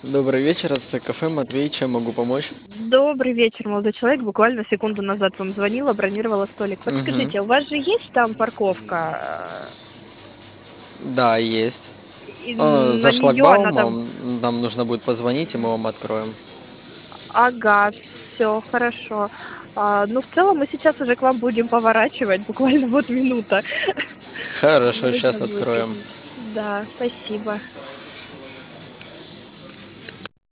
Добрый вечер, это кафе Матвей, чем могу помочь? Добрый вечер, молодой человек. Буквально секунду назад вам звонила, бронировала столик. Мгм. Подскажите, у вас же есть там парковка? Да, есть. И За на нее она там... шлагбаумом нам нужно будет позвонить, и мы вам откроем. Ага, все, хорошо. Ну, в целом мы сейчас уже к вам будем поворачивать, буквально вот минута. Хорошо, Можно сейчас будет. откроем. Да, спасибо.